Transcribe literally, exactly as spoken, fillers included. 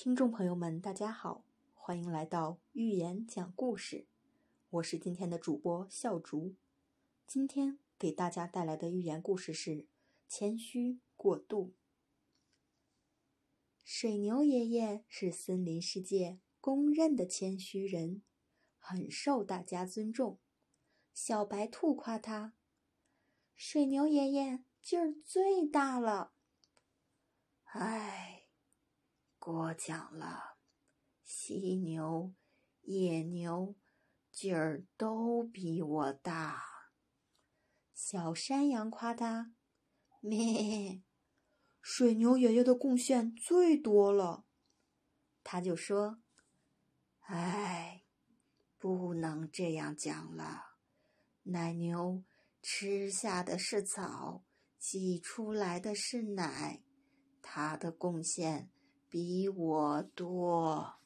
听众朋友们，大家好，欢迎来到寓言讲故事，我是今天的主播笑竹。今天给大家带来的寓言故事是谦虚过度。水牛爷爷是森林世界公认的谦虚人，很受大家尊重。小白兔夸他：水牛爷爷劲儿最大了。唉，过奖了，犀牛、野牛劲儿都比我大。小山羊夸他：咩，水牛爷爷的贡献最多了。他就说：唉，不能这样讲了，奶牛吃下的是草，挤出来的是奶，它的贡献比我多。